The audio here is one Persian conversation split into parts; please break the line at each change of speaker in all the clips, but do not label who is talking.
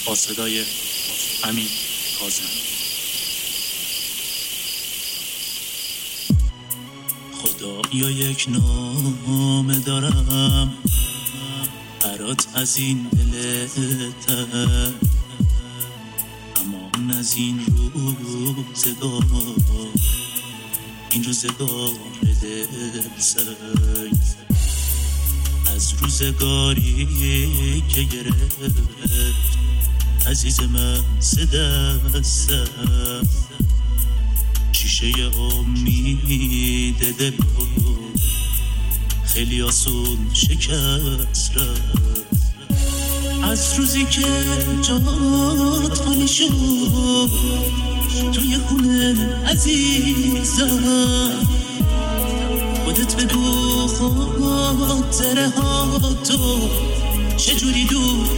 با صدای امین کاظم. خدایا یک نامه دارم برات از این دلتر، امان از این روزگار، این روزگار دلسنگ، از روزگاری که گرفت عزیز من دستم، شیشه امید دل خیلی آسون شکست رفت، از روزی که جات خالی شد توی خونه عزیزم، خودت بگو خاطره ها تو چجوری دور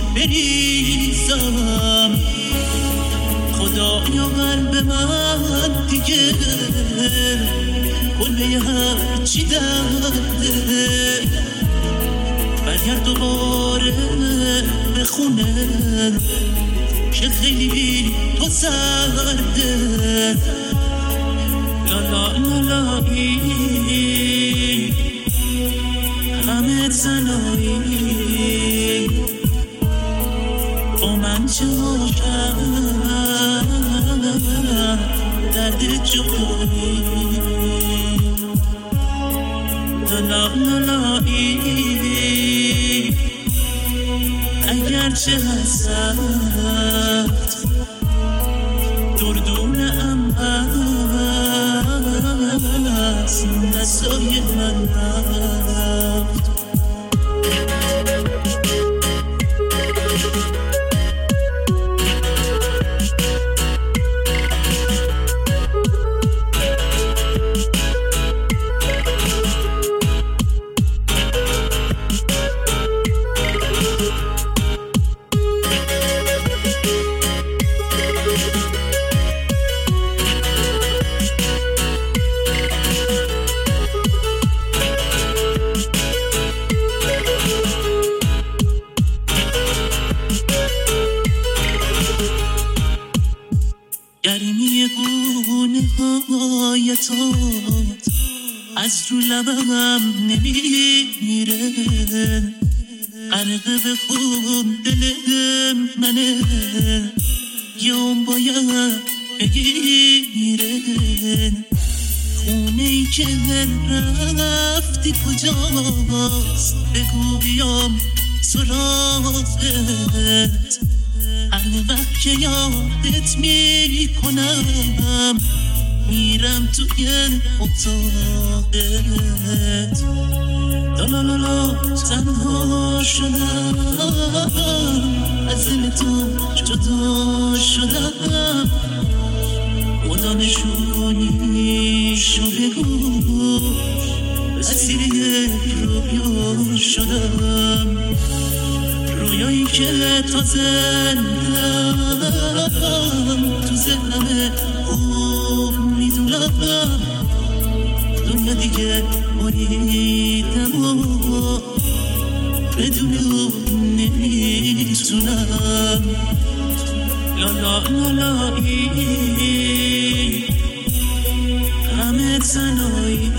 بریزم، خدایا قلب من دیگه کله هر چی درده، برگرد دوباره به خونه که خیلی تو سرده، لا لا لا لا ای همه زنایی با من چاکم درد جایی، لا لا لا ای اگرچه هست دردونه ام هست دستای من رفت، گرمی گونه های تو از رو لبم نمیره، غرقه به خون دل منه یوم باید بگیره، خونه ای که رفتی کجاست بگو بیام سراغت، هر وقت که یادت میکنم میرم توی اتاقت، لالالا تنها شدم از دل تو جدا شدم، خدا نشونیشو بگو اسیر یک رویا شدم، رویایی که تازه تو ذهنمه خوب میدونم، دنیا دیگه بریدم و بدون اون نمیتونم، لا لا لا لا ای همه زنایی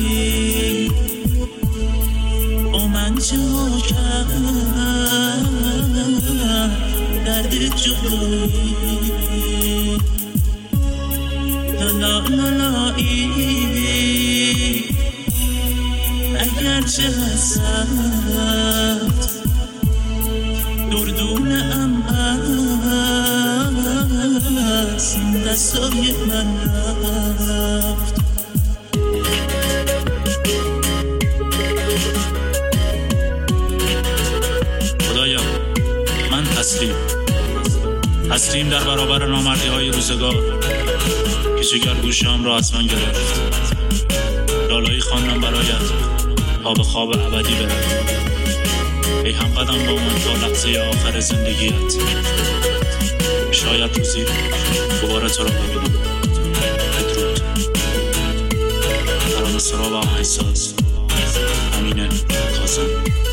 با من جا کردم درد جایی، لا لا لا لا ای اگرچه هست دردونه ام هست دستای من رفت، خدایا من تسلیم در برابر نامردی های روزگار که جگر گوشم را از من گرفت، لالایی خواندم برایت تا به خواب ابدی بروم، ای هم قدم با من تا لحظه آخر زندگیت، شاید روزی دوباره تو را ببینم. بدرود. ترانه سرا و آهنگساز امین کاظم.